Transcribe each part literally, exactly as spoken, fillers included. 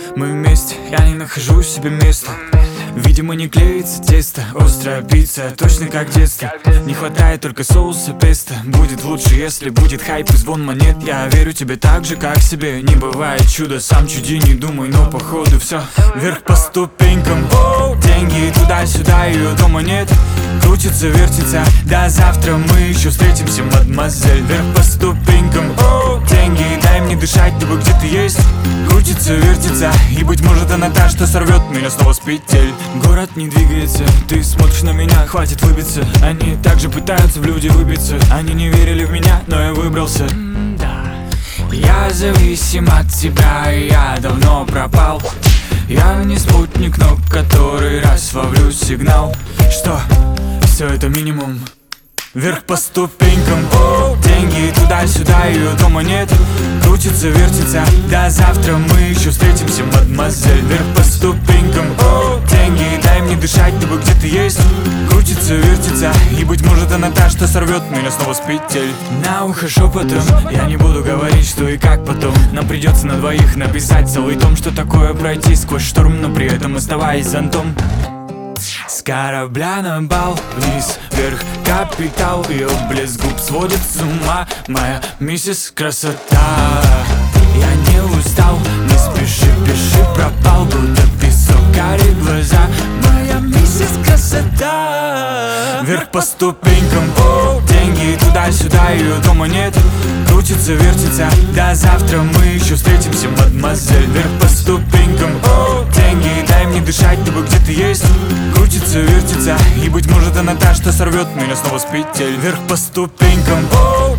Мы вместе, я не нахожу себе места. Видимо, не клеится тесто, острая пицца, точно как детство. Не хватает только соуса песто. Будет лучше, если будет хайп и звон монет. Я верю тебе так же, как себе. Не бывает чуда, сам чуди, не думай, но походу все вверх по ступенькам. Оу, деньги туда-сюда, ее дома нет. Крутится, вертится, до завтра мы еще встретимся, мадемуазель. Вверх по ступенькам, оу, деньги, дай мне дышать, ты бы где-то есть. Крутится, вертится, и быть может она та, что сорвет меня снова с петель. Город не двигается, ты смотришь на меня, хватит выбиться. Они также пытаются в люди выбиться. Они не верили в меня, но я выбрался. Да. Я зависим от тебя, и я давно пропал. Я не спутник, но который раз ловлю сигнал, что все это минимум. Вверх по ступенькам, о, деньги туда-сюда, ее дома нет. Крутится, вертится, до завтра мы еще встретимся, мадемуазель. Вверх по ступенькам, о, деньги, дай мне дышать, ты бы где-то есть. Крутится, вертится, и быть может она та, что сорвет меня снова с петель. На ухо шепотом, я не буду говорить, что и как потом. Нам придется на двоих написать целый том, что такое пройти сквозь шторм, но при этом оставаясь зонтом. С корабля на бал, вниз, вверх, капитал. Ее блеск губ сводит с ума, моя миссис Красота. Я не устал, не спеши, пиши, пропал, будто песок, карие глаза, моя миссис Красота. Вверх по ступенькам, о, деньги туда-сюда, ее дома нет. Крутится, вертится, до завтра мы еще встретимся, мадемуазель. Вверх по ступенькам, о, деньги, дай мне дышать, ты бы где-то есть. Крутится, вертится, и быть может она та, что сорвет меня снова с петель. Вверх по ступенькам, о,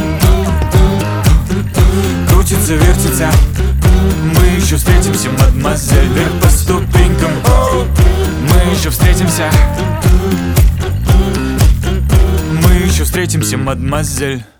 крутится, вертится, мы еще встретимся, мадемуазель. Вверх по ступенькам, о, мы еще встретимся. Мы еще встретимся, мадемуазель.